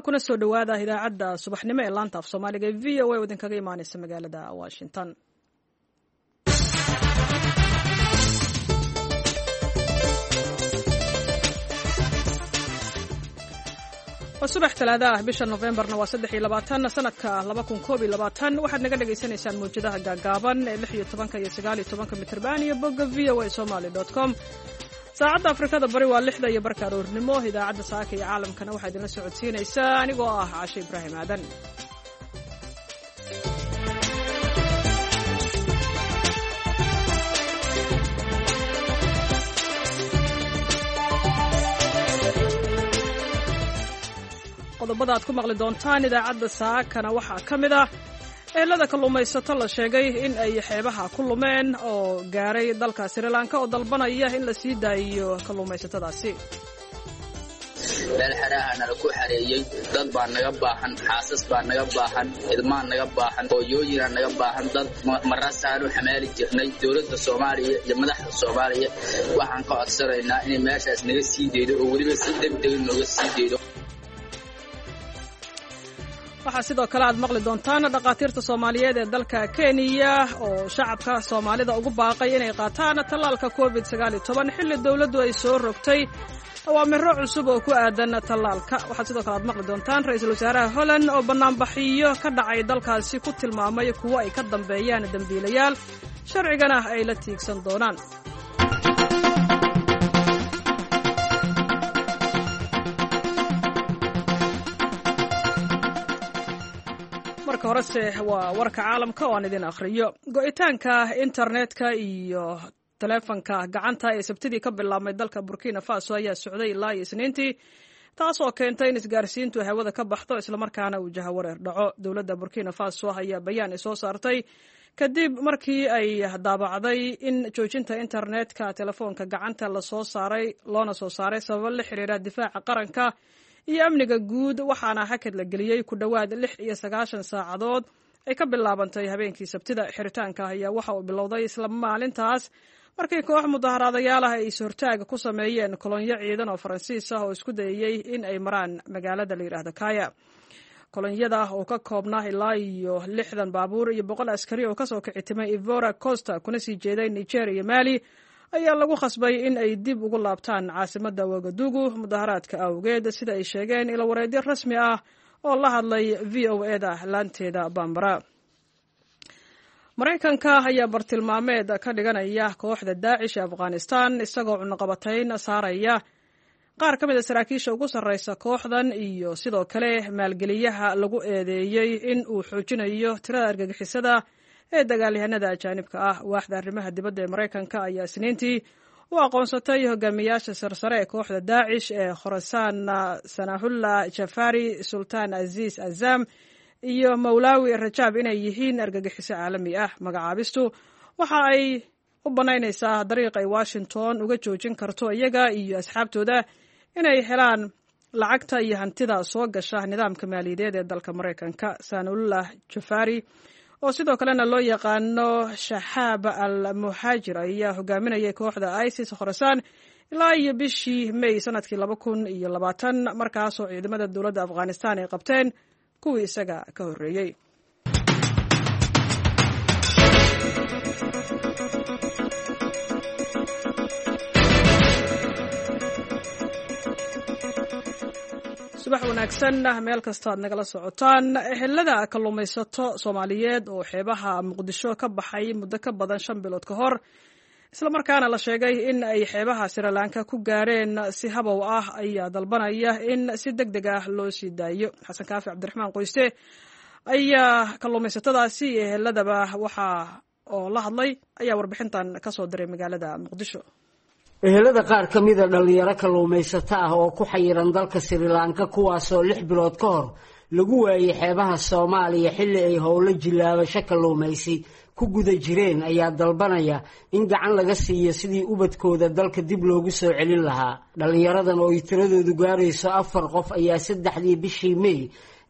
kuna soo dhawaada idaacadda subaxnimo ee laanta af Soomaaliga ee VOA oo idinkaga imaanaysa magaalada Washington. subax talaada ah bisha November-na waa 23 sanadka 2021 waxaad naga dhageysanaysaan muujadaha gaagaaban ee 16 iyo 19 mitir iyo bogga voasomali.com. saacadda Afrikada bari waa 6 iyo barka aroornimo. idaacadda saaka iyo caalamkana waxaa idinla socodsiinaysaa anigoo ah Caashe Ibraahim Aadan. qodobada aad ku maqli doontaan idaacadda saakana waxaa ka mid ah eelada kalluumaysato la sheegay in ay xeebaha ku lumeen oo gaaray dalka Sri Lanka oo dalbanaya in la sii daayo kalluumaysatadaasi. meel xaraahana la ku xareeyay dad baa naga baahan, xaasas baa naga baahan, ilmaan naga baahan, hooyooyin naga baahan, dad marasaan u xamaali jirnay. dawladda Soomaaliya iyo madaxda Soomaaliya waxaan ka codsanaynaa in meeshaas naga sii deedo oo waliba si degdeg nooga sii deedo. waxaa sidoo kale aad maqli doontaan dhaqaatiirta Soomaaliyeed ee dalka Kenya oo shacabka Soomaalida ugu baaqay inay qaataan tallaalka COVID-19 xilli dawladdu ay soo rogtay awaamiiro cusub oo ku aadan tallaalka. waxaa sidoo kale aad maqli doontaan ra'iisul wasaaraha Holland oo banaanbaxiyo ka dhacay dalkaasi ku tilmaamay kuwa ay ka dambeeyaan dambiilayaal sharcigana ay la tiigsan doonaan. marka horese waa warka caalamka oo aan idin akhriyo. go'itaanka internetka iyo taleefanka gacanta ee sabtidii ka bilaabmay dalka Burkina Faso ayaa socday ilaa Isniintii, taas oo keentay in isgaarsiintu hawada ka baxdo isla markaana uu jahawareer dhaco. dawladda Burkina Faso ayaa bayaan soo saartay kadib markii ay daabacday in joojinta internetka telefoonka gacanta loona soo saaray sababo la xiriira difaaca qaranka iyo amniga guud, waxaana hakad la geliyey ku dhawaad 96 saacadood ay ka bilaabantay habeenkii Sabtida. xiritaanka ayaa waxa uu bilowday isla maalintaas markii koox mudaharaadayaal ah ay is-hortaag ku sameeyeen kolonyo ciidan oo Faransiis ah oo isku dayay in ay maraan magaalada la yiraahdo Kaya. kolonyada oo ka koobnaa ilaa iyo 60 baabuur iyo 100 askari oo kasoo kici timay Ivory Coast kuna sii jeeday Niger iyo Mali ayaa lagu khasbay in ay dib ugu laabtaan caasimadda Wagadugu mudaharaadka awgeed, sida ay sheegeen ilo wareedyo rasmi ah oo la hadlay VOA-da laanteeda Bambara. Mareykanka ayaa bartilmaameed ka dhiganaya kooxda Daesh ee Afghanistan isagoo cunaqabatayn saaraya qaar ka mid ah saraakiisha ugu sarreysa kooxdan iyo sidoo kale maalgeliyaha lagu eedeeyay in uu xoojinayo tirada argagixisada ee dagaalyahanada ajaanibka ah. waaxda arrimaha dibadda ee Mareykanka ayaa Isniintii u aqoonsatay hogaamiyaasha sarsare ee kooxda Daesh ee Khorasan Sanahullah Jafari, Sultan Aziz Azam iyo Mawlawi Rajab inay yihiin argagixiso caalami ah. magacaabistu waxa ay u banaynaysaa dariiq ay Washington uga joojin karto iyaga iyo asxaabtooda inay helaan lacagta iyo hantida soo gasha nidaamka maaliyadeed ee dalka Mareykanka. Sanahullah Jafari oo sidoo kalena loo yaqaano Shahab al-Muhajir ayaa hogaaminayay kooxda ISIS Khorasan ilaa iyo bishii May sanadkii 2020 markaasoo ciidamada dawladda Afghanistan ay qabteen kuwii isaga ka horreeyay. subax wanaagsan meel kasta aad nagala socotaan. ehelada kalluumaysato Soomaaliyeed oo xeebaha Muqdisho ka baxay muddo ka badan 5 bilood ka hor isla markaana la sheegay in ay xeebaha Sri Lanka ku gaareen si habow ah ayaa dalbanaya in si degdeg ah loo sii daayo. Xasan Kaafi Cabdiraxmaan Qoyste ayaa kalluumaysatadaasi eheladaba waxa oo la hadlay ayaa warbixintan ka soo diray magaalada Muqdisho. ehelada qaar ka mid ah dhalinyaro kalluumaysato ah oo ku xayiran dalka Sri Lanka kuwaasoo 6 bilood ka hor lagu waayay xeebaha Soomaaliya xilli ay howlo jilaabasho kalluumaysi ku guda jireen ayaa dalbanaya in gacan laga siiyo sidii ubadkooda dalka dib loogu soo celin lahaa. dhalinyaradan oo ay tiradoodu gaarayso 4 qof ayaa 3 bishii May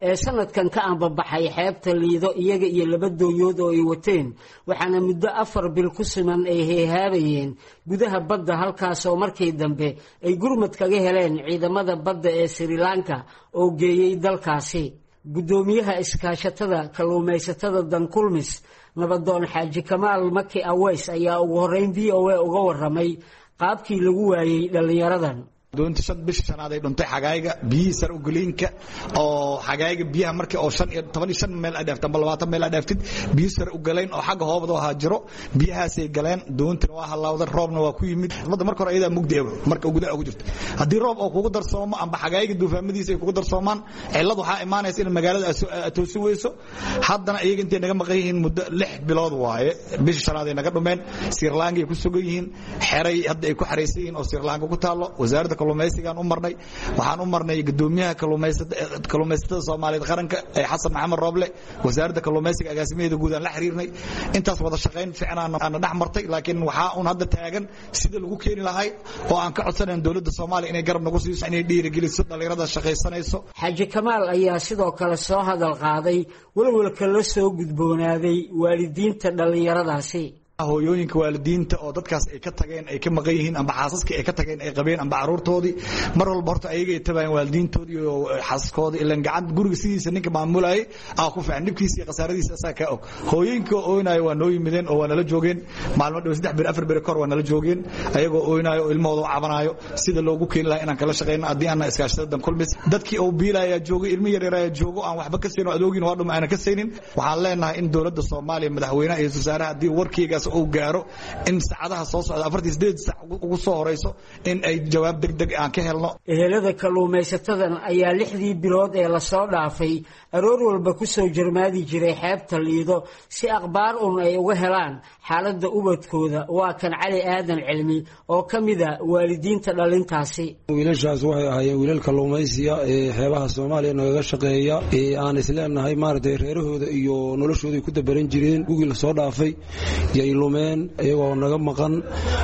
ee sanadkan ka anbabaxay xeebta Liido iyaga iyo laba dooyood oo ay wateen waxaana muddo 4 bil ku siman ay heehaabayeen gudaha badda halkaas oo markii dambe ay gurmad kaga heleen ciidamada badda ee Sri Lanka oo geeyay dalkaasi gudoomiyaha iskaashatada kalluumaysatada Dankulmis nabadoon Xaaji Kamaal Maki Aweys ayaa ugu horeyn VOA uga waramay qaabkii lagu waayay dhalinyaradan doonta 5 bish shanaad ay dhuntay xagayga biyi sar u galiinka oo xagayga biyaha markii oo 15 meel ay dhaaftan 20 meel ay dhaaftid biyi sar u galeen oo xagga hoobada waxa jiro biyahaas ay galeen doontina waa halawda roobna waa ku yimid wada marka hore ayada mugdeeyo marka gudaha ugu jirto hadii roob oo kugu darsoomo amba xagayga duufaamadiisa ay kugu darsoomaan cilad waxa imaanaysa in magaalada toosi weyso haddana iyaga intay naga maqan yihiin muddo 6 bilood waaye bish shanaad ay naga dhumeen Sri Lanka ay ku sugan yihiin xeray hadda ay ku xareysan yihiin oo Sri Lanka ku taalo wasaaradda kalluumaysiga u marnay waxaan u marnay gudoomiyaha kalluumaysatada Soomaaliyeed qaranka ee Xasan Maxamed Roble wasaaradda kalluumaysiga agaasimadeeda guud aan la xiriirnay intaas wada shaqeyn fiican aan dhex martay laakiin waxa uu hadda taagan sida lagu keeni lahay oo aan ka codsanayn dawladda Soomaaliya inay garab nagu siiso inay dhiirigeliso dhalinyarada shaqaysanayso Xaaji Kamaal ayaa sidoo kale soo hadal qaaday walwalka la soo gudboonaaday waalidiinta dhalinyaradaasi hooyooyinka waalidiinta oo dadkaas ay ka tageen ay ka maqan yihiin amba xaasaska ay ka tageen ay qabeen amba caruurtoodii mar walba horta ayaga ay tabayeen waalidiintoodii iyo xaasaskoodii ilaan gacan guriga sidiisa ninka maamulayay ku fiican dhibkiisa iyo qasaaradiisa asaa ka og hooyooyinka ooynayo waa noo yimideen oo waa nala joogeen maalmo dhow 3 bir 4 bir kor waa nala joogeen ayagoo ooynayo ilmahooda cabanayo sida loogu keeni lahaa inaan kala shaqeyno haddii aan iskaashada Dankulmis dadkii oo biilaya joogay ilmo yar yar joogo aan waxba ka seenin adoogin waa dhuma aan ka seenin waxaan leenahay in dawladda Soomaaliya madaxweynaha iyo wasaaraha haddii warkiigaas oo gaaro in saacadaha soo socda 48 saac ugu soo horeyso in ay jawaab degdeg aan ka helno ehelada kalluumaysatadan ayaa 6 bilood ee la soo dhaafay aroor walba ku soo jarmaadi jiray xeebta Liido si akhbaar ay uga helaan xaaladda ubadkooda waa kan Cali Aadan Cilmi oo kamida waalidiinta dhalintaasi wiilashaas waxay ahaayeen wiilal kalluumaysiga ee xeebaha Soomaaliya naga shaqeeya ee aan isleenahay maartay reerahooda iyo noloshooda ku dabaran jireen gugii la soo dhaafay yayluumeen ayagoo naga maqan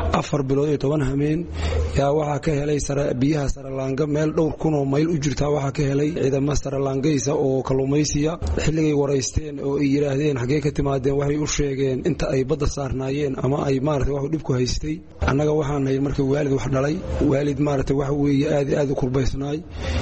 4 bilood iyo 10 hameen yaa waxa ka helay biyaha Sri Lanka meel dhowr kun oo mayl u jirta waxa ka helay ciidamada Sri Lankaysa oo kalluumaysiga xilligay wareysteen oo ay yiraahdeen xagee ka timaadeen waxay u sheegeen inta ay badda saarnaayeen ama ay maartay wax dhib ku haystay annaga waxaan nahay markii waalid wax dhalay waalid maartay wax weeye aad u kurbaysnaay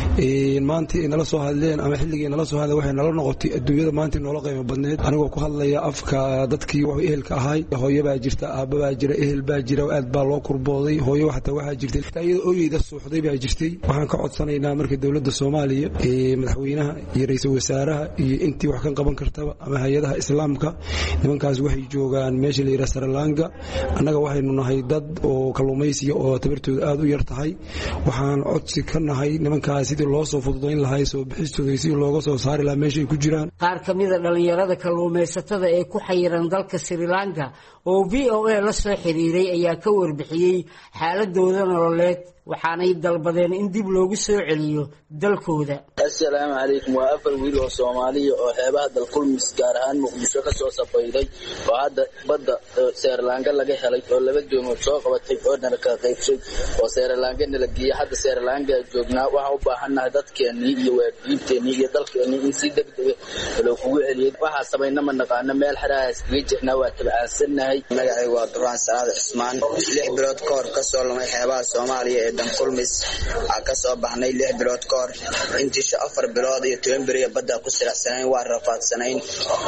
maanta inala soo hadleen ama xilligii inala soo hadleen waxay nala noqotay adduunyada maanta noola qiimo badneed anigoo ku hadlaya afka dadkii wax ehelka ahay hooyaba jirta aababa jira ehel baa jira aad baa loo kurbooday hooyo waxa jirtay ayada ooyida suuxday baa jirtay waxaan ka codsanaynaa markii dawladda Soomaaliya ee madaxweynaha iyo ra'iisul wasaaraha iyo intii wax ka qaban kartaba ama hay'adaha islaamka nimankaas waxay joogaan meesha la yiraahdo Sri Lanka annaga waxaynu nahay dad oo kalluumaysiga oo tabartooda aad u yar tahay waxaan codsi ka nahay nimankaas sidii loo soo fududeyn lahaa soo bixistooda si looga soo saari lahaa meesha ay ku jiraan qaar kamida dhalinyarada kalluumaysatada ee ku xayiran dalka Sri Lanka oo VOA la soo xiriiray ayaa ka warbixiyay xaaladooda nololeed waxaanay dalbadeen in dib loogu soo celiyo dalkooda assalaamu calaykum waa 4 wiil oo Soomaaliya oo xeebaha Dankulmis gaar ahaan Muqdisho ka soo safayday oo hadda badda Sri Lanka laga helay oo laba doomood soo qabatay oo dhan ka qaybsay oo Sri Lanka la geeyay hadda Sri Lanka joognaa waxa u baahanahay dadkeennii iyo waalidiinteennii iyo dalkeennii in si degdeg ah loo kugu celiyo waxa sameeyna ma naqaano meel xaraas geejna waa tabcaasanahay magacaygu waa Duraan Salaad Cismaan 6 bilood ka hor ka soo lumay xeebaha Soomaaliya Dankulmis ka soo baxnay 6 bilood ka hor intii 4 bilood iyo 10 beri badda ku siracsanayn waa rafaadsanayn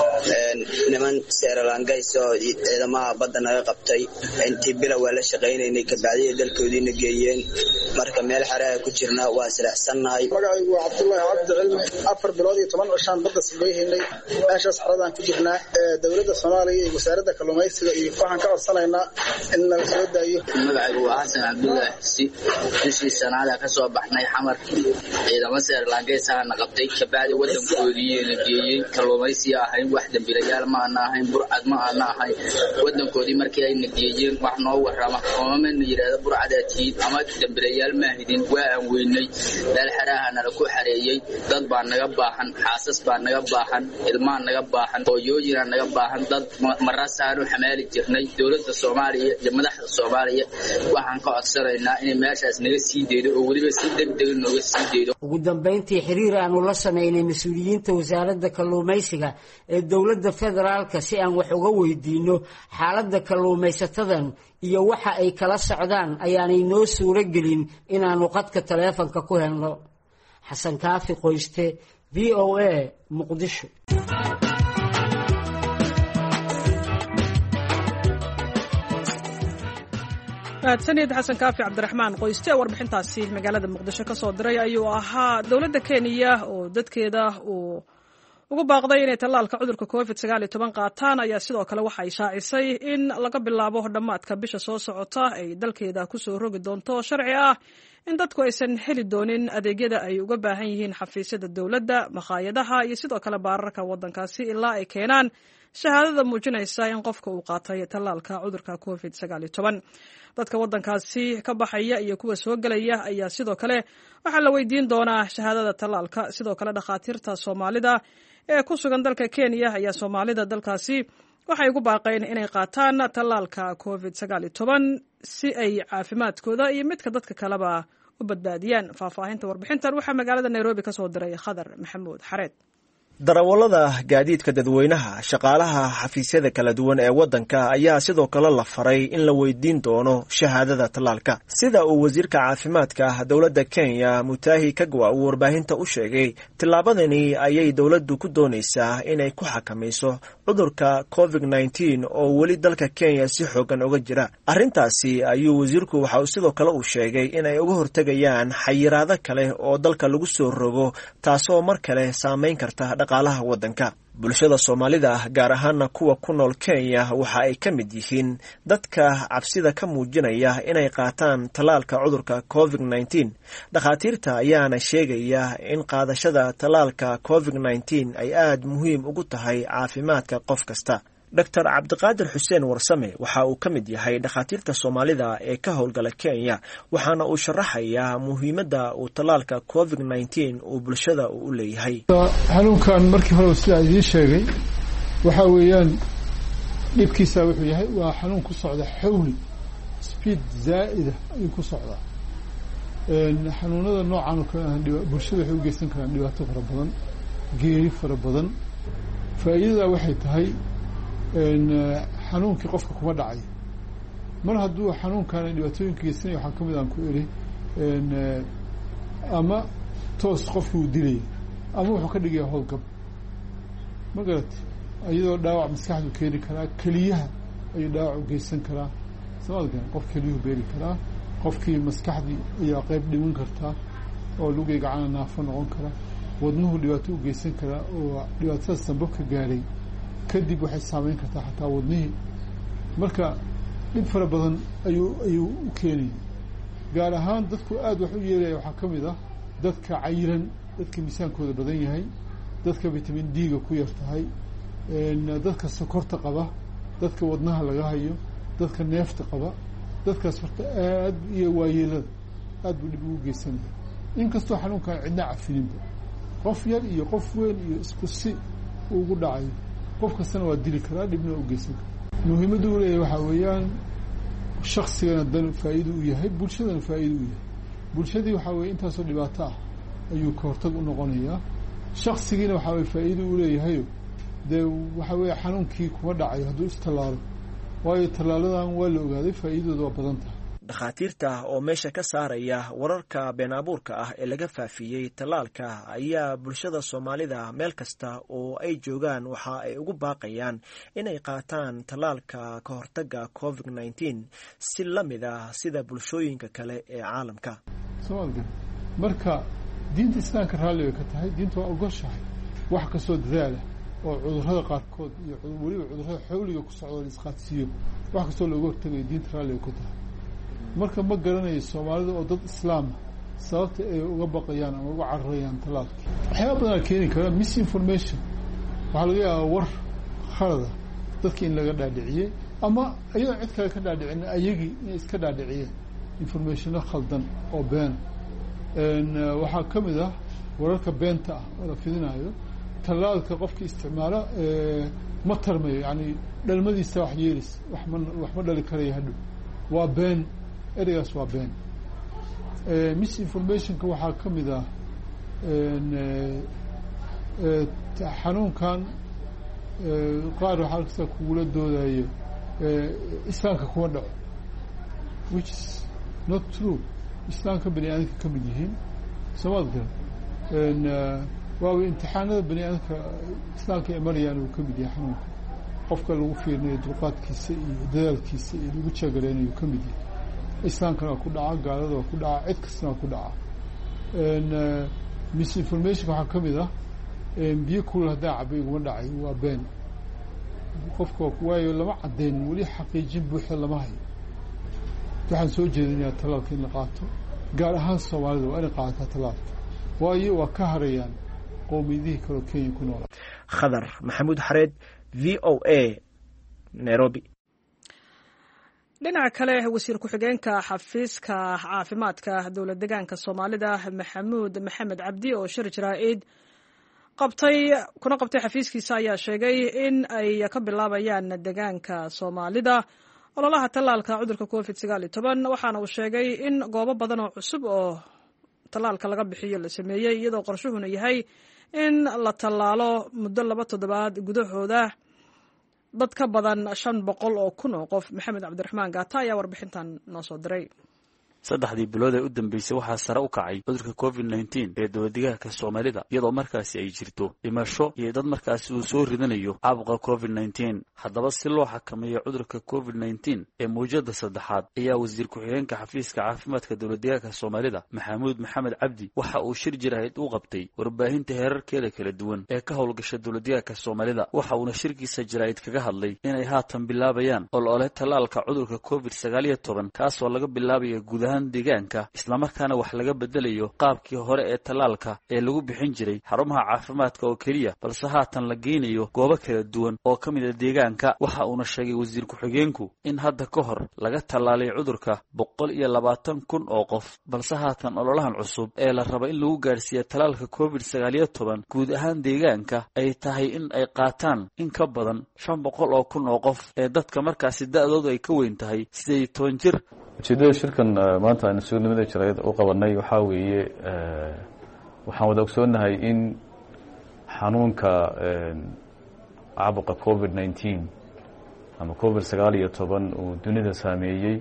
niman Sri Lanka soo ciidamada badda naga qabtay intii bila waa la shaqeynay ka bacdi dalkoodina geeyeen marka meel xaraha ku jirna waa siracsanahay magacaygu waa Cabdullaahi Cabdi Cilmi 4 bilood iyo 10 cishaan badda sameeynay meeshaas xaradan ku jirnaa dawladda Soomaaliya iyo wasaaradda kalluumaysiga iyo waxaan ka codsanaynaa in la soo daayo magacaygu waa Xasan Cabdullaahi bishii sanaada ka soo baxnay xamar ciidamada Sri Lanka saana qabtay ka bacdi wadankoodii la geeyay kalluumaysi ahayn wax dambiilayaal ma ahayn burcad ma ahayn wadankoodii markii ay nageeyeen wax noo warrama oo ma yiraahdo burcadatiin ama dambiilayaal ma ahidin waa aan weynay dal xaraahana la ku xareeyay dad baa naga baahan xaasas baa naga baahan ilmaan naga baahan hooyooyin naga baahan dad marasaanu xamaali jirnay dawladda Soomaaliya iyo madaxda Soomaaliya waxaan ka codsanaynaa in meeshaas naga sii deedo oo waliba si degdeg nooga sii deedo ugu dambeyntii xiriir aanu la sameynay mas-uuliyiinta wasaaradda kalluumaysiga ee dowladda federaalka si aan wax uga weydiino xaaladda kalluumaysatadan iyo waxa ay kala socdaan ayaanay noo suuro gelin inaanu qadka taleefanka ku helno. xasan kaafi qoyste, v o a, muqdisho. mahadsanid xasan kaafi cabdiraxmaan qoyste warbixintaasi magaalada muqdisho ka soo diray ayuu ahaa. dowladda kenya oo dadkeeda uu ugu baaqday inay tallaalka cudurka covid-19 qaataan ayaa sidoo kale waxa ay shaacisay in laga bilaabo dhammaadka bisha soo socota ay dalkeeda kusoo rogi doonto sharci ah in dadku aysan heli doonin adeegyada ay uga baahan yihiin xafiisyada dowladda, makhaayadaha iyo sidoo kale baararka waddankaasi ilaa ay keenaan shahaadada muujinaysa in qofka uu qaatay tallaalka cudurka covid-19. dadka waddankaasi ka baxaya iyo kuwa soo gelaya ayaa sidoo kale waxaa la weydiin doonaa shahaadada tallaalka. sidoo kale dhakhaatiirta soomaalida ee ku sugan dalka kenya ayaa soomaalida dalkaasi waxay ugu baaqeen inay qaataan tallaalka covid-19 si ay caafimaadkooda iyo midka dadka kaleba u badbaadiyaan. faahfaahinta warbixintan waxaa magaalada nairobi ka soo diray khadar maxamuud xareed. darawallada gaadiidka dadweynaha, shaqaalaha xafiisyada kala duwan ee waddanka ayaa sidoo kale la faray in la weydiin doono shahaadada tallaalka. sida uu wasiirka caafimaadka dowladda Kenya Mutahi Kagwa uu warbaahinta u sheegay, tillaabadani ayay dowladdu ku doonaysaa inay ku xakamayso cudurka COVID-19 oo weli dalka Kenya si xoogan uga jira. arrintaasi ayuu wasiirku waxa uu sidoo kale uu sheegay inay uga hortegayaan xayiraado kale oo dalka lagu soo rogo, taasoo mar kale saameyn karta dhaqaalaha waddanka. bulshada Soomaalida gaar ahaan kuwa ku nool Kenya waxa ay ka mid yihiin dadka cabsida ka muujinaya inay qaataan tallaalka cudurka COVID-19. dhakhaatiirta ayaana sheegaya in qaadashada tallaalka COVID-19 ay aad muhiim ugu tahay caafimaadka qof kasta. Dr. Cabdiqaadir Xuseen Warsame waxa uu ka mid yahay dhakhaatiirta Soomaalida ee ka howlgala Kenya, waxaana uu sharaxayaa muhiimadda uu tallaalka COVID-19 uu bulshada u leeyahay. xanuunkan markii hore sida idiin sheegay waxa weeyaan dhibkiisa wuxuu yahay waa xanuun ku socda xawli speed zaa'ida ayuu ku socdaa. xanuunada noocan oo kale bulshada waxay u geysan karaan dhibaato fara badan, geeri fara badan. faa'iidada waxay tahay xanuunkii qofka kuma dhacayo. mar hadduu xanuunkan dhibaatooyinka geysanaya waxaa ka mid aan ku eri ama toos qofkii uu dilaya ama wuxuu ka dhigaya howlgab, ma garati, iyadoo dhaawac maskaxdu keeni karaa. keliyaha ayuu dhaawac u geysan karaa, somaaligan qof keliyuhu beeri karaa, qofkii maskaxdii ayaa qayb dhiman kartaa oo lugay gacana naafo noqon kara, wadnuhu dhibaato u geysan karaa oo dhibaatada sanbabka gaadhay kadib waxay saameyn kartaa xataa wadnihii. marka dhib fara badan ayuu u keenaya. gaar ahaan dadku aad wax u yeelaya waxaa ka mid ah dadka cayiran, dadka miisaankooda badan yahay, dadka vitamin D-ga ku yar tahay, dadka sokorta qaba, dadka wadnaha laga hayo, dadka neefta qaba. dadkaas horta aad iyo waayeelada aad buu dhib ugu geysanaya. inkastoo xanuunkan cidna cafininba, qof yar iyo qof weyn iyo isku si ugu dhacayo, qof kastana waa dili karaa, dhibna u geysan karaa. muhiimadda uu leeyahay waxaa weeyaan shaksigana dan faa'iido u yahay, bulshadana faa'iido u yahay. bulshadii waxaa weeye intaasoo dhibaato ah ayuu ka hortag u noqonayaa. shaksigiina waxaa weye faa'iido u leeyahayo dee waxaa weeye xanuunkii kuma dhacayo hadduu istallaalo, waayo tallaaladan waa la ogaaday faa'iidadooda waa badan tahay. dhakhaatiirta oo meesha ka saaraya wararka been abuurka ah ee laga faafiyey tallaalka ayaa bulshada Soomaalida meel kasta oo ay joogaan waxa ay ugu baaqayaan inay qaataan tallaalka ka hortagga COVID-19 si la mid ah sida bulshooyinka kale ee caalamka. Soomaalida marka diinta islaamka raalli way ka tahay, diinta waa ogoshahay wax kastoo dadaala oo cudurrada qaarkood iyo weliba cudurrada xawliga ku socda la isqaadsiiyo, wax kastoo looga hortagayo diinta raalli way ka tahay. marka ma garanayo Soomaalida oo dad islaam sababta ay uga baqayaan ama uga cararayaan tallaalka. waxyaabo badan keeni kara misinformation, waxaa laga yaabaa war khalada dadka in laga dhaadhiciyey ama ayadoo cid kale ka dhaadhicin ayagii inay iska dhaadhiciyeen informationo khaldan oo been. waxaa ka mid ah wararka beenta ah oo la fidinayo. tallaalka qofkii isticmaalo ma tarmayo, yani dhalmadiisa wax yeelis wax ma dhali karaya hadhow, waa been. ereygaas waa been. misinformationka waxaa ka mid ah xanuunkan qaar waxaa kasta kugula doodayo islaamka kuma dhaco, which is not true. islaamka bani aadamka ka mid yihiin, soomaad garan waaba imtixaanada bani aadamka islaamka ay marayaan uu ka mid yahay xanuunka. qofka lagu fiirinayo dulqaadkiisa iyo dadaalkiisa iyo lagu jeegareynayo ka mid yahay. islaamkana waa ku dhaca, gaalada waa ku dhaca, cid kastana waa ku dhaca. misinformation waxaa ka mid ah biyo kulul haddaa cabay iguma dhacay, waa been. qofka waayo lama caddeyn, weli xaqiijin buuxda lama hayo. waxaan soo jeedinayaa talaalka in la qaato, gaar ahaan soomaalida waa inay qaadataa talaalka, waayo waa ka harayaan qowmiyadihii kaleo Kenya ku noolaa. Khadar Maxamuud Xareed, VOA, Nairobi. dhinaca kale, wasiir ku-xigeenka xafiiska caafimaadka dowlad deegaanka Soomaalida Maxamuud Maxamed Cabdi oo shir jaraa'id kuna qabtay xafiiskiisa ayaa sheegay in ay ka bilaabayaan deegaanka Soomaalida ololaha tallaalka cudurka COVID-19, waxaana uu sheegay in goobo badan oo cusub oo tallaalka laga bixiyo la sameeyey, iyadoo qorshuhuna yahay in la tallaalo muddo 2 toddobaad gudahooda dad ka badan 500,000 oo kun oo qof. Maxamed Cabdiraxmaan Gaata ayaa warbixintan noo soo diray. 3 bilood ee u dambeysay waxaa sare u kacay cudurka COVID-19 ee dowladdeegaanka Soomaalida, iyadoo markaasi ay jirto dhimasho iyo dad markaasi uu soo ridanayo caabuqa COVID-19. haddaba si loo xakameeyo cudurka COVID-19 ee mowjada 3aad ayaa wasiir ku-xigeenka xafiiska caafimaadka dowladdeegaanka Soomaalida Maxamuud Maxamed Cabdi waxa uu shir jaraa'id u qabtay warbaahinta heerarkeeda kala duwan ee ka howlgasha dowladdeegaanka Soomaalida. waxa uuna shirkiisa jaraa'id kaga hadlay inay haatan bilaabayaan olole tallaalka cudurka COVID-19 kaasoo laga bilaabayo gudaha deegaanka, isla markaana wax laga bedelayo qaabkii hore ee tallaalka ee lagu bixin jiray xarumaha caafimaadka oo kaliya, balse haatan la geynayo goobo kala duwan oo ka mid ah deegaanka. waxa uuna sheegay wasiir ku-xigeenku in hadda ka hor laga tallaalay cudurka 120,000 oo qof, balse haatan ololahan cusub ee la rabo in lagu gaarsiiyo tallaalka COVID-19 guud ahaan deegaanka ay tahay in ay qaataan in ka badan 500,000 oo qof ee dadka markaasi da'doodu ay ka weyn tahay 18 jir. ujeedada shirkan maanta aynu sugnimada jaraa'id u qabanay waxaa weeye waxaan wada ogsoonahay in xanuunka caabuqa COVID-19 ama COVID-19 uu dunida saameeyey,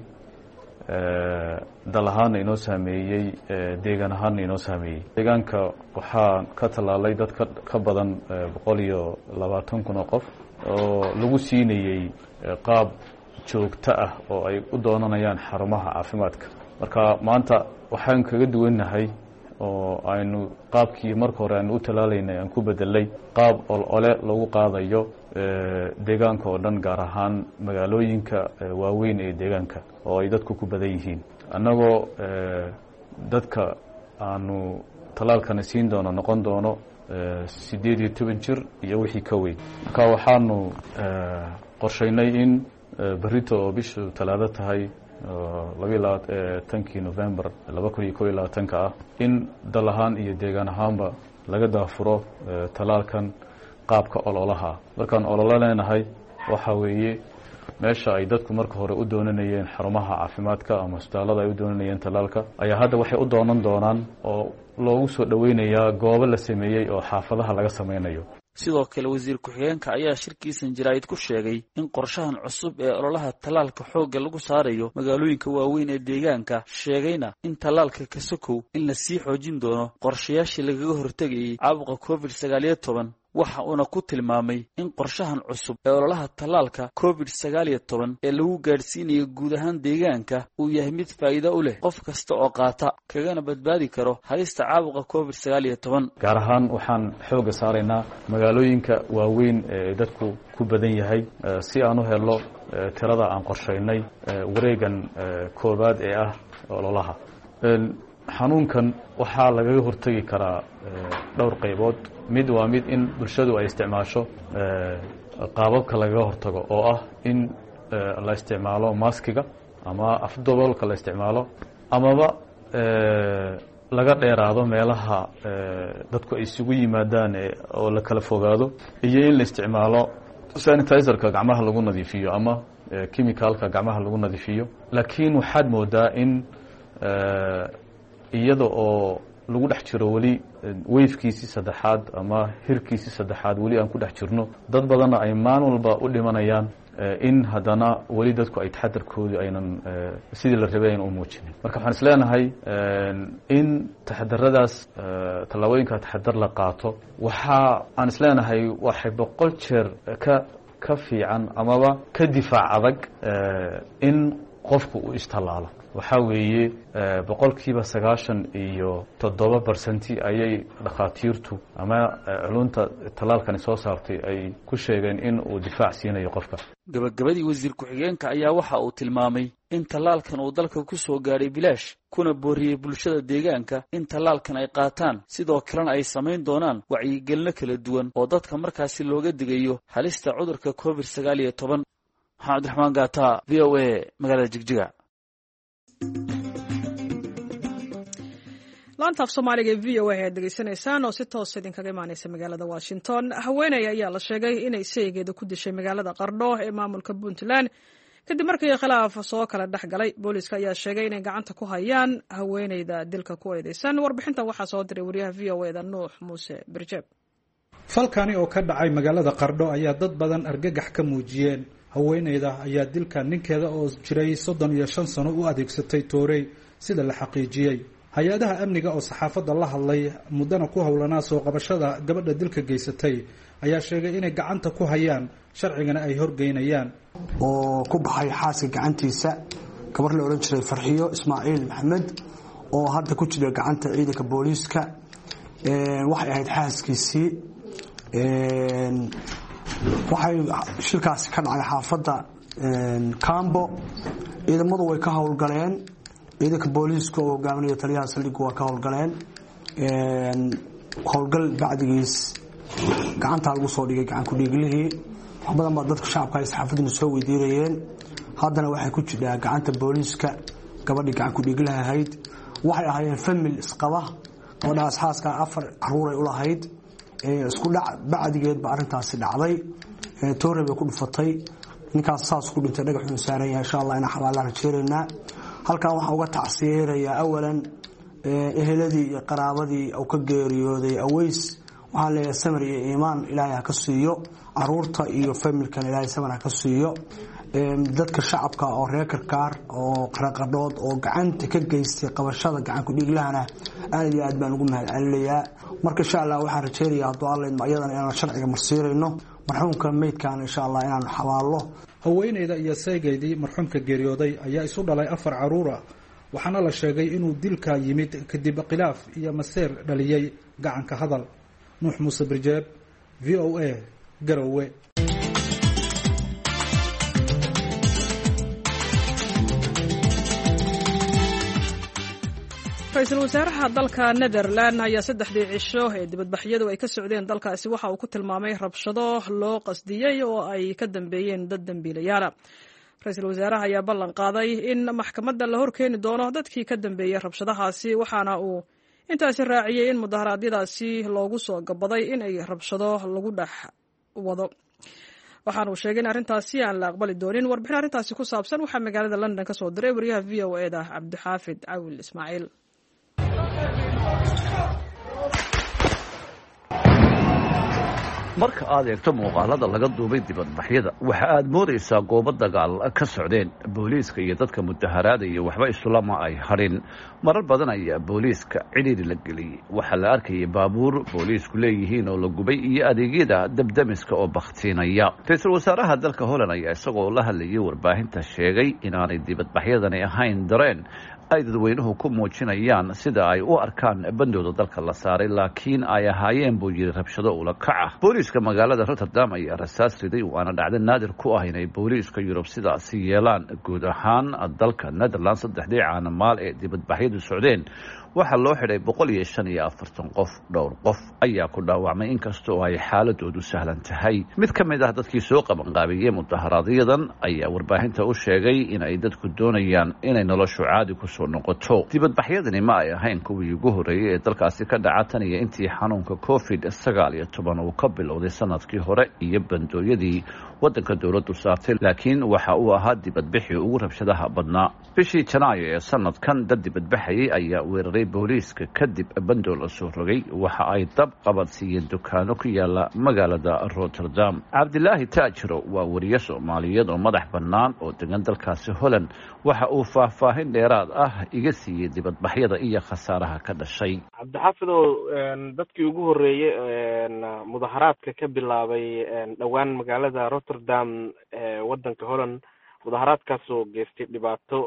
dal ahaanna inoo saameeyey, deegaan ahaanna inoo saameeyey. deegaanka waxaa ka tallaalay dad ka badan 120,000 oo qof oo lagu siinayey qaab joogto ah oo ay u doonanayaan xarumaha caafimaadka. marka maanta waxaan kaga duwannahay oo aynu qaabkii marka hore aynu u tallaalaynay aan ku bedelay qaab olole lagu qaadayo deegaanka oo dhan, gaar ahaan magaalooyinka waaweyn ee deegaanka oo ay dadku ku badan yihiin. annagoo dadka aanu tallaalkana siin doono noqon doono 18 jir iyo wixii ka weyn. marka waxaanu qorshaynay in berito oo bishu talaado tahay 22 November 2021 ah in dal ahaan iyo deegaan ahaanba laga daafuro tallaalkan qaabka ololaha. markaan ololo leenahay waxa weeye meesha ay dadku marka hore u doonanayeen xarumaha caafimaadka ama isbitaalada ay u doonanayeen tallaalka ayaa hadda waxay u doonan doonaan oo loogu soo dhaweynayaa goobo la sameeyey oo xaafadaha laga sameynayo. sidoo kale wasiir ku-xigeenka ayaa shirkiisan jaraa'id ku sheegay in qorshahan cusub ee ololaha tallaalka xoogga lagu saarayo magaalooyinka waaweyn ee deegaanka, sheegayna in tallaalka ka sokow in la sii xoojin doono qorshayaashii lagaga hortegayay caabuqa COVID-19. waxa uuna ku tilmaamay in qorshahan cusub ee ololaha tallaalka COVID-19 ee lagu gaadhsiinayo guud ahaan deegaanka uu yahay mid faa'iido u leh qof kasta oo qaata, kagana badbaadi karo halista caabuqa COVID-19. gaar ahaan waxaan xooga saaraynaa magaalooyinka waaweyn ee dadku ku badan yahay si aan u helo tirada aan qorshaynay wareegan koobaad ee ah ololaha. xanuunkan waxaa lagaga hortegi karaa dhowr qaybood. mid waa mid in bulshadu ay isticmaasho qaababka lagaga hortago oo ah in la isticmaalo maskiga ama afdaboolka la isticmaalo, amaba laga dheeraado meelaha dadku ay isugu yimaadaan oo la kala fogaado, iyo in la isticmaalo sanitizerka gacmaha lagu nadiifiyo ama chemicalka gacmaha lagu nadiifiyo. laakiin waxaad moodaa in iyada oo lagu dhex jiro weli weyfkiisii saddexaad ama hirkiisii saddexaad weli aan ku dhex jirno dad badanna ay maalin walba u dhimanayaan in haddana weli dadku ay taxadarkoodu aynan sidii la rabay aynan u muujinin marka waxaan isleenahay in taxadaradaas tallaabooyinka taxadar la qaato waxa aan isleenahay waxay 100 jeer ka fiican amaba ka difaac adag in qofku uu istallaalo waxaa weeye 97% ayay dhakhaatiirtu ama culunta tallaalkani soo saartay ay ku sheegeen in uu difaac siinayo qofka gabagabadii wasiir ku-xigeenka ayaa waxa uu tilmaamay in tallaalkan uu dalka ku soo gaadhay bilaash kuna booriyey bulshada deegaanka in tallaalkan ay qaataan sidoo kalena ay samayn doonaan wacyigelino kala duwan oo dadka markaasi looga digayo halista cudurka COVID-19 maxamed cabdiraxmaan gaata VOA magaalada Jigjiga laanta af Soomaaliga ee VOA aad degeysanaysaan oo si toos idinkaga imaanaysa magaalada Washington haweeney ayaa la sheegay inay saygeeda ku dishay magaalada Qardho ee maamulka Puntland kadib markii khilaaf soo kala dhaxgalay booliska ayaa sheegay inay gacanta ku hayaan haweeneyda dilka ku eedeysan warbixinta waxaa soo diray wariyaha VOA da Nuux Muuse Birjeeb falkani oo ka dhacay magaalada Qardho ayaa dad badan argagax ka muujiyeen haweeneyda ayaa dilka ninkeeda oo jiray 35 sano u adeegsatay toorey sida la xaqiijiyay hay-adaha amniga oo saxaafadda la hadlay muddana ku howlanaa soo qabashada gabadha dilka geysatay ayaa sheegay inay gacanta ku hayaan sharcigana ay horgeynayaan oo ku baxay xaaska gacantiisa gabar la oran jiray Farxiyo Ismaaciil Maxamed oo hadda ku jira gacanta ciidanka booliiska waxay ahayd xaaskiisii waxay shilkaasi ka dhacay xaafadda Kambo ciidamadu way ka howlgaleen ciidanka booliiska oo hogaaminaya taliyaha saldhigga waa ka howlgaleen howlgal bacdigiis gacanta lagu soo dhigay gacan ku dhiiglihii wax badan baa dadka shacabka ay saxaafadina soo weydiinayeen haddana waxay ku jirtaa gacanta booliiska gabadhii gacan ku dhiiglaha ahayd waxay ahaayeen famil isqaba gabadhaas xaaska 4 caruur ay u lahayd isku dhac bacdigeed ba arrintaasi dhacday toore bay ku dhufatay ninkaas saas ku dhintay dhagaxu saaran yahay insha Allah ina xabaalaha rajeerina halkan waxa uga tacsiyeeraya awalan eheladii iyo qaraabadii oo ka geeriyooday aways waxa la samir iyo iimaan ilaahay ka siiyo caruurta iyo familkan ilaahay samir ka siiyo dadka shacabka oo reer Karkaar oo qaraqadood oo gacanta ka geystay qabashada gacan ku dhiiglahana aad iyo aad baan ugu mahadcelinayaa marka insha Allah waxaan rajeynayaa haddii Allah ayadana inaan sharciga marsiirayno marxuumka meydkan insha Allah inaan xabaalo haweeneyda iyo saygeedii marxuumka geeriyooday ayaa isu dhalay 4 caruur ah waxaana la sheegay inuu dilka yimid kadib khilaaf iyo maseer dhaliyay gacanka hadal Nuux Muuse Birjeeb VOA Garowe ra'iisul wasaaraha dalka Netherlands ayaa 3 cisho ee dibadbaxyadu ay ka socdeen dalkaasi waxa uu ku tilmaamay rabshado loo qasdiyay oo ay ka dambeeyeen dad dambiilayaal ra'iisul wasaaraha ayaa ballan qaaday in maxkamadda la horkeeni doono dadkii ka dambeeyay rabshadahaasi waxaana uu intaasi raaciyay in mudaharaadyadaasi loogu soo gabaday in ay rabshado lagu dhex wado waxaana uu sheegay in arrintaasi aan la aqbali doonin warbixin arrintaasi ku saabsan waxaa magaalada London ka soo diray wariyaha VOA da Cabdixaafid Cawil Ismaaciil marka aad eegto muuqaalada laga duubay dibadbaxyada waxa aad moodaysaa goobo dagaal ka socdeen booliiska iyo dadka mudaharaadaya waxba isulama ay hadhin marar badan ayaa booliiska cidhiidhi la geliyey waxaa la arkayay baabuur booliisku leeyihiin oo la gubay iyo adeegyada dabdamiska oo bakhtiinaya ra-iisul wasaaraha dalka Holland ayaa isagoo la hadlayay warbaahinta sheegay inaanay dibadbaxyadani ahayn dareen ay dadweynuhu ku muujinayaan sida ay u arkaan bandooda dalka la saaray laakiin ay ahaayeen buu yiri rabshado ula kaca booliiska magaalada Rotterdam ayaa rasaas riday waana dhacdo naadir ku ah inay booliiska Yurub sidaasi yeelaan guud ahaan dalka Netherlands 3 caanamaal ee dibadbaxyadu socdeen waxaa loo xidhay 145 qof dhowr qof ayaa ku dhaawacmay inkastoo ay xaaladoodu sahlan tahay mid ka mid ah dadkii soo qabanqaabiyay mudaharaadyada ayaa warbaahinta u sheegay in ay dadku doonayaan inay noloshu caadi ku soo noqoto dibadbaxyadani ma ay ahayn kuwii ugu horeeyay ee dalkaasi ka dhaca tan iyo intii xanuunka COVID-19 uu ka bilowday sanadkii hore iyo bandooyadii wadanka dawladdu saartay laakiin waxa uu ahaa dibadbixii ugu rabshadaha badnaa bishii Janaayo ee sanadkan dad dibadbaxayay ayaa weeraray booliiska kadib bandow la soo rogay waxa ay dab qabadsiiyeen dukaano ku yaala magaalada Rotterdam. Cabdilaahi Taajiro waa wariye Soomaaliyeed oo madax bannaan oo degan dalkaasi Holland waxa uu faahfaahin dheeraad ah iga siiyey dibadbaxyada iyo khasaaraha ka dhashay. Cabdixaafidow dadkii ugu horeeyay mudaharaadka ka bilaabay dhawaan magaalada Rotterdam wadanka Holland mudaharaadkaas oo geystay dhibaato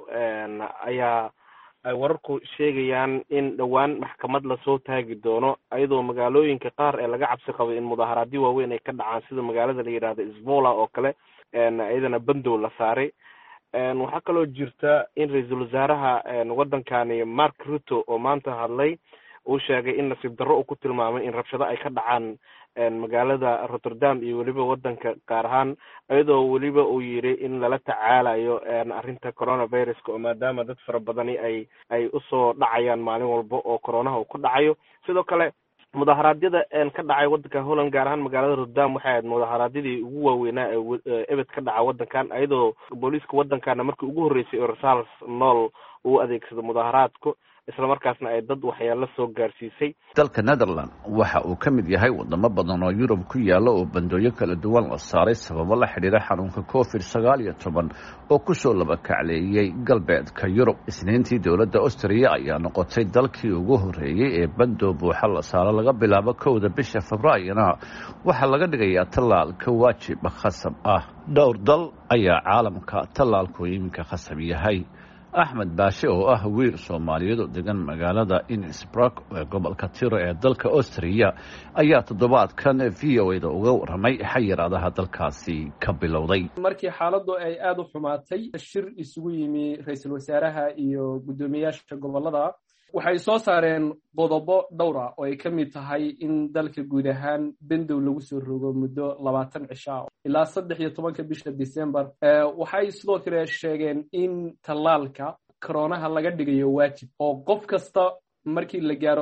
ayaa ay wararku sheegayaan in dhawaan maxkamad la soo taagi doono ayadoo magaalooyinka qaar ee laga cabsi qabo in mudaharaadyo waaweyn ay ka dhacaan sida magaalada la yiraahdo Isboola oo kale ayadana bandow la saaray waxaa kaloo jirta in ra'iisul wasaaraha wadankani Mark Rutte oo maanta hadlay uu sheegay in nasiib darro uu ku tilmaamay in rabshado ay ka dhacaan magaalada Rotterdam iyo waliba wadanka qaar ahaan ayadoo waliba uu yiri in lala tacaalayo arrinta coronavirus oo maadaama dad fara badan ay u soo dhacayaan maalin walba oo corona uu ku dhacayo sidoo kale mudaharaadyada ka dhacay wadanka Holland gaar ahaan magaalada Rotterdam waxay ahayd mudaharaadyadii ugu waaweynaa ee ebed ka dhaca wadankan ayadoo booliiska wadankana markii ugu horeysay oo rasaas nool uu adeegsado mudaharaadku isla markaasna ay dad waxyaalo soo gaarsiisay. dalka Netherlands waxa uu ka mid yahay wadamo badan oo Yurub ku yaala oo bandooyo kala duwan la saaray sababo la xiriira xanuunka COVID-19 oo ku soo laba kacleeyay galbeedka Yurub. Isniintii dowladda Austria ayaa noqotay dalkii ugu horeeyay ee bandoo buuxa la saaray laga bilaabo 1 bisha Febraayo waxa laga dhigayaa tallaalka waajib khasab ah. dhowr dal ayaa caalamka tallaalku iminka khasab yahay. Axmed Baashe oo ah wiil Soomaaliyeed oo degan magaalada Innsbruck ee gobolka Tiro ee dalka Austria ayaa toddobaadkan VOA-da uga warramay xayiraadaha dalkaasi ka bilowday. markii xaaladdu ay aad u xumaatay shir isugu yimi ra'iisul wasaaraha iyo guddoomiyaasha gobolada waxay soo saareen qodobo dhowr ah oo ay ka mid tahay in dalka guud ahaan bandow lagu soo rogo muddo 20 cisho ilaa 13 bisha December waxay sidoo kale sheegeen in tallaalka corona laga dhigayo waajib oo qof kasta markii la gaaro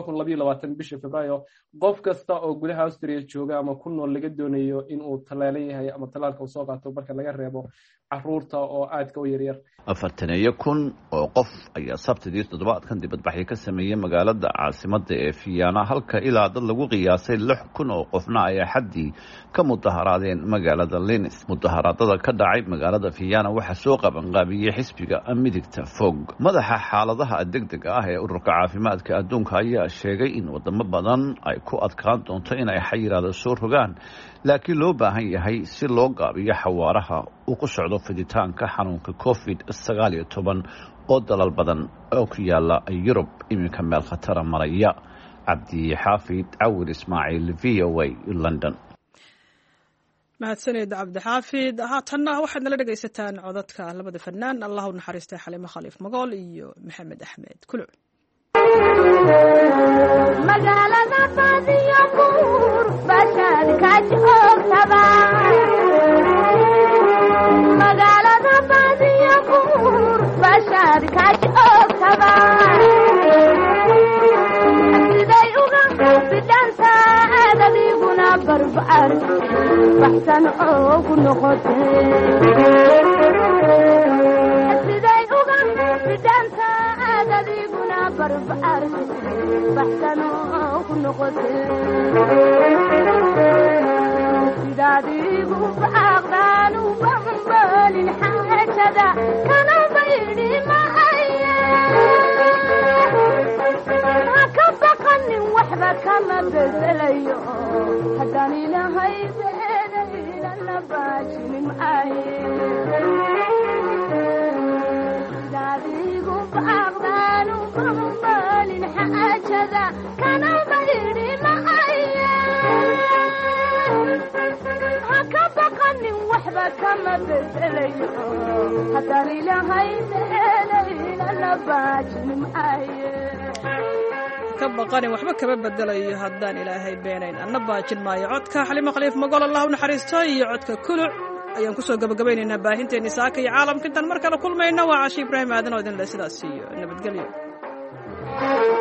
2022 bisha Febraayo qof kasta oo gudaha Austria jooga ama ku nool laga doonayo in uu tallaalan yahay ama tallaalka uu soo qaato marka laga reebo caruurta oo aadka u yaryar. 40,000 oo qof ayaa sabtidii toddobaadkan dibadbaxyo ka sameeyay magaalada caasimadda ee Vienna halka ilaa dad lagu qiyaasay 6,000 oo qofna ay xaddii ka mudaharaadeen magaalada Linz. mudaharaadada ka dhacay magaalada Vienna waxa soo qabanqaabiyay xisbiga midigta fog. madaxa xaaladaha degdega ah ee ururka caafimaadka adduunka ayaa sheegay in wadamo badan ay ku adkaan doonto in ay xayiraado soo rogaan laakiin loo baahan yahay si loo gaabiyo xawaaraha uu ku socdo fiditaanka xanuunka COVID-19 oo dalal badan oo ku yaala Yurub iminka meel khatar maraya. Cabdi Xaafid Awil Ismaaciil VOA London. mahadsanid Cabdi Xaafid haatanna waxaad nala dhagaysataan codadka labada fannaan Allah u naxariistay Xaliimo Khaliif Magool iyo Maxamed Axmed Kuluc. magaalada baadiyo buur bashaad ka joogtaba magaalada baadiyo buur bashaad ka joogtaba siday uga bidhantaa adiguna barbaar baxsan oo ku noqotay siday uga bidhantaa adiguna barbaar baxsan oo ku noqotay sidaadiigu baaqdaan u bambalin xaajada kana baydhi mahaya ka baqanin waxba kama bedelayo haddaan ilahay beedayna la baajinin maaye sidaadiigu baaqdaan u bambalin xaajada kana baydhi mahaya ka baqanin waxba kama bedelayo haddaan ilahay beedayna la baajinin maaye ka baqanin waxba kama bedelayo haddaan ilaahay beenayn anna baajin maayo codka Xaliimo Khaliif Magool Allah u naxariisto iyo codka Kuluc ayaan ku soo gabagabaynaynaa baahinteena saaka iyo caalamka intaan mar kale kulmayna waa Caashi Ibraahim Aadan oo idin leh sidaas iyo nabadgelyo.